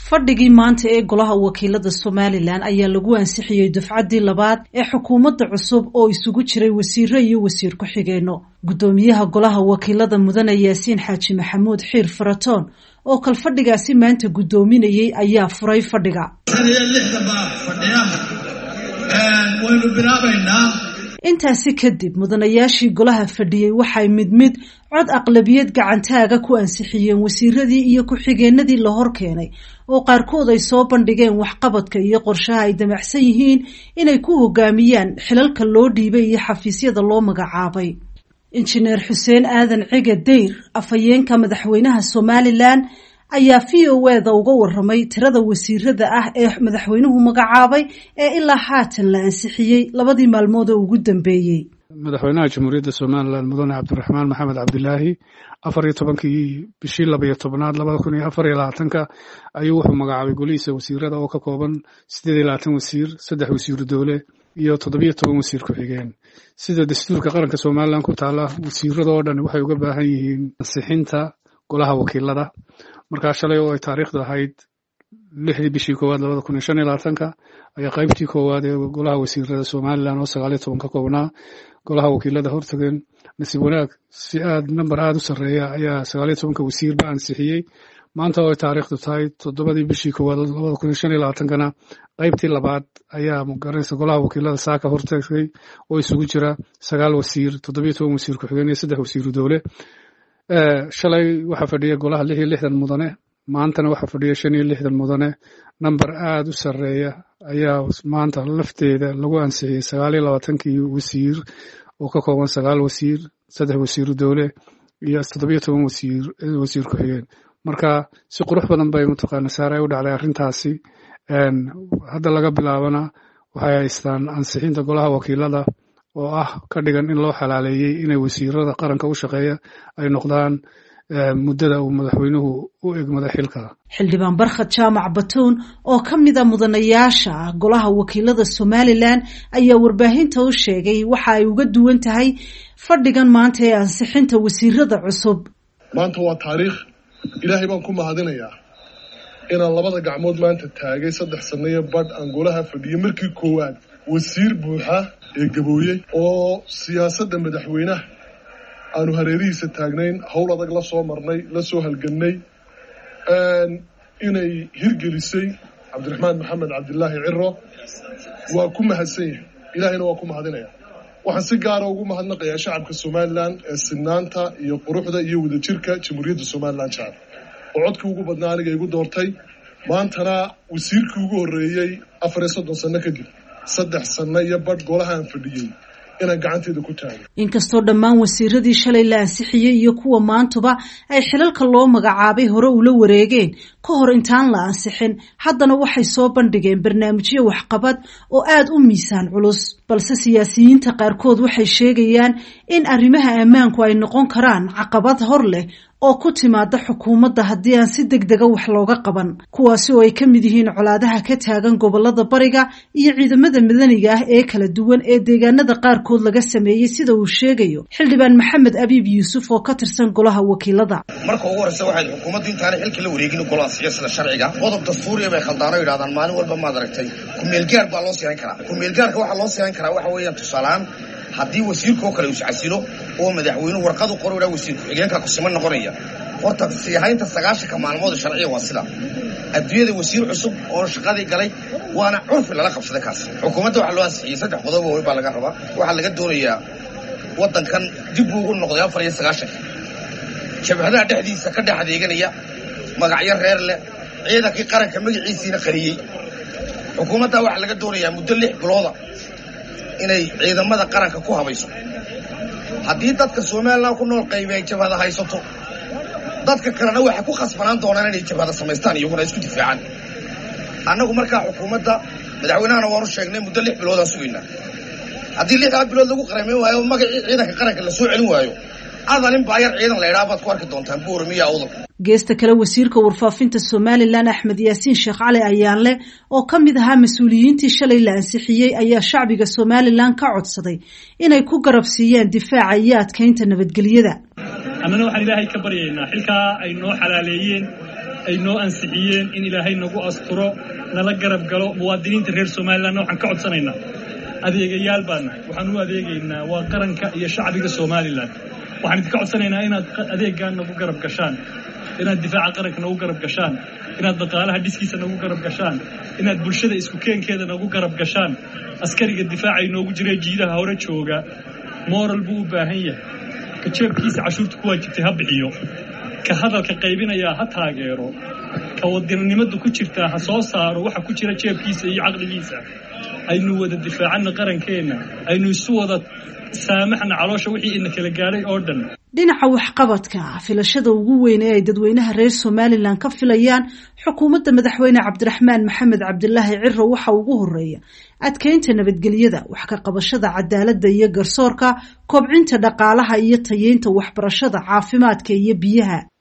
fadhigii maanta ee golaha wakiilada Somaliland ayaa lagu ansixiyay dufcadii labaad ee xukuumadda cusub oo isugu jiray wasiiro iyo wasiir ku xigeenno. Gudoomiyaha golaha wakiilada mudane Yaasiin Xaaji Maxamuud Xiir Faratoon oo kal fadhigaasi maanta gudoominayay ayaa furay fadhiga. intaasi kadib mudanayaashii golaha fadhiyay waxay mid cod aqlabiyad gacantaaga ku ansixiyeen wasiiradii iyo ku xigeenadii la hor keenay oo qaarkood ay soo bandhigeen waxqabadka iyo qorshaha ay damacsan yihiin inay ku hogaamiyaan xilalka loo dhiibay iyo xafiisyada loo magacaabay. injineer Xuseen Aadan Cige Deyr afhayeenka madaxweynaha Somaliland ayaa VOAda uga waramay tirada wasiirada ah ee madaxweynuhu magacaabay ee ilaa haatan la ansixiyay labadii maalmood ee ugu dambeeyay. madaxweynaha jamhuuriyadda Somaliland mudane Cabdiraxmaan Maxamed Cabdilaahi 14kii bishii 12aad 2024 ayuu wuxuu magacaabay golihiisa wasiirada oo ka kooban 28 wasiir, 3 wasiir dowle iyo 17 wasiir ku xigeen. sida dastuurka qaranka Somaliland ku taala wasiirada oo dhan waxay uga baahan yihiin ansixinta golaha wakiilada. markaa shalay oo ay taariikhdu ahayd 6 bishii 2025 ayaa qaybtii koowaad ee golaha wasiirada Somaliland oo 19 ka koobnaa golaha wakiilada hortageen. nasiib wanaag si aad number aad u sareeya ayaa 19 wasiir ba ansixiyay. maanta oo ay taariikhdu tahay 7 bishii 2025 qaybtii labaad ayaa magaranaysa golaha wakiilada saaka hortagay oo isugu jira 9 wasiir, 17 wasiir ku xigeen iyo 3 wasiir dowle. shalay waxa fadhiya golaha 66 mudane, maantana waxa fadhiya 65 mudane. number aad u sareeya ayaa maanta lafteeda lagu ansixiyay 29 wasiir oo ka kooban 9 wasiir, 3 wasiir dowle iyo 17 wasiir ku xigeen. marka si qurux badan bay mutaqaana saaray u dhacday arrintaasi. hadda laga bilaabana waxay haystaan ansixinta golaha wakiilada oo ah ka dhigan in loo xalaaleeyay inay wasiirada qaranka u shaqeeya ay noqdaan muddada uu madaxweynuhu u egmaday xilka. xildhibaan Barkhad Jaamac Batuun oo ka mid ah mudanayaasha golaha wakiilada Somaliland ayaa warbaahinta u sheegay waxa ay uga duwan tahay fadhigan maanta ee ansixinta wasiirada cusub. maanta waa taariikh ilaahay baan ku mahadinayaa inaan labada gacmood maanta taagay 3 sano iyo badh aan golaha fadhiyay markii koowaad wasiir buuxa ee gabooyay oo siyaasadda madaxweynaha aanu hareerihiisa taagnayn, hawl adag la soo marnay, la soo halgannay, inay hirgelisay Cabdiraxmaan Maxamed Cabdilaahi Ciro. waa ku mahadsan yahay, ilaahayna waa ku mahadinaya. waxaan si gaara ugu mahadnaqayaa shacabka Somaliland ee sinaanta iyo quruxda iyo wadajirka jamhuuriyadda Somaliland jecel oo codkii ugu badnaa aniga igu doortay. maantana wasiirkii ugu horreeyay 34 sano kadib 3 sano iyo badh golahaan fadhiyay inaan gacanteeda ku taago. inkastoo dhammaan wasiiradii shalay la ansixiyay iyo kuwa maantuba ay xilalka loo magacaabay hore ula wareegeen ka hor intaan la ansixin, haddana waxay soo bandhigeen barnaamijyo waxqabad oo aad u miisaan culus. balse siyaasiyiinta qaarkood waxay sheegayaan in arrimaha ammaanku ay noqon karaan caqabad hor leh oo ku timaada xukuumadda haddii aan si degdega wax looga qaban, kuwaasi oo ay ka mid yihiin colaadaha ka taagan gobolada bariga iyo ciidamada madaniga ah ee kala duwan ee deegaanada qaarkood laga sameeyay sida uu sheegayo xildhibaan Maxamed Abiib Yuusuf oo ka tirsan golaha wakiilada. marka ugu horeysa waxay xukuumaddu intaan xilka la wareegin golaha siyaasadda sharciga qodob dastuuri bay khaldaano yiraahdaan maalin walba ma aragtay ku meel gaar baa loo siiran karaa. ku meel gaarka waxa loo siiran karaa waxa weeyaan tusaalaan haddii wasiirka oo kale uu iscasilo oo madaxweynuhu warqad u qoro ila wasiirku xigeenka ku siman noqonaya horta siyahaynta 9 maalmood sharciga waa sida adduunyada wasiir cusub oo shaqadii galay waana curfi lala qabsaday kaas. xukuumadda waxa loo ansixiyay 3 qodob oo baa laga rabaa. waxa laga doonayaa wadankan dib ugu noqday 94 jabhadaha dhexdiisa ka dhex adeeganaya magacyo reer leh ciidankii qaranka magaciisiina qariyay. xukuumadda waxa laga doonayaa muddo 6 bilooda inay ciidamada qaranka ku habayso. haddii dadka Soomaaliland ku nool qaybay jabhada haysato dadka kalena waxa ku khasbanaan doonaan inay jabhada samaystaan iyaguna isku difaacaan. annagu markaa xukuumadda madaxweynahana waanu sheegnay muddo 6 bilood aan sugaynaa. haddii 6 bilood lagu qareemay waayo magacii ciidanka qaranka la soo celin waayo adalin baayar ciidan la yiraahdo baad ku arki doontaan Booramiya awdal. geesta kale wasiirka warfaafinta Somaliland Axmed Yaasiin Sheekh Cali Ayaanle oo ka mid ahaa mas'uuliyiintii shalay la ansixiyay ayaa shacbiga Somaliland ka codsaday inay ku garab siiyaan difaaca iyo adkeynta nabadgelyada. amana waxaan ilaahay ka baryaynaa xilka ay noo xalaaleeyeen ay noo ansixiyeen in ilaahay nagu asturo nala garab galo muwaadiniinta reer Soomaaliland waxaan ka codsanaynaa adeegayaal baan nahay waxaan u adeegaynaa waa qaranka iyo shacbiga Soomaaliland waxaan idinka codsanaynaa inaad adeegaan nagu garab gashaan inaad difaaca qaranka nagu garab gashaan inaad dhaqaalaha dhiskiisa nagu garab gashaan inaad bulshada isku keenkeeda nagu garab gashaan askariga difaaca inoogu jiray jiidaha hore jooga moral buu u baahan yahay ka jeebkiisa cashuurta ku waajibtay ha bixiyo ka hadalka qaybinaya ha taageero ka wadannimadu ku jirta ha soo saaro waxa ku jira jeebkiisa iyo caqligiisa aynu wada difaacana qarankeena aynu isu wada saamaxna caloosha wixii in kala gaaray oo dhan dhinaca waxqabadka filashada ugu weyn ee ay dadweynaha reer Soomaaliland ka filayaan xukuumadda madaxweyne Cabdiraxmaan Maxamed Cabdilaahi Cirro waxa ugu horeeya adkeynta nabadgelyada wax ka qabashada cadaaladda iyo garsoorka kobcinta dhaqaalaha iyo tayeynta waxbarashada caafimaadka iyo biyaha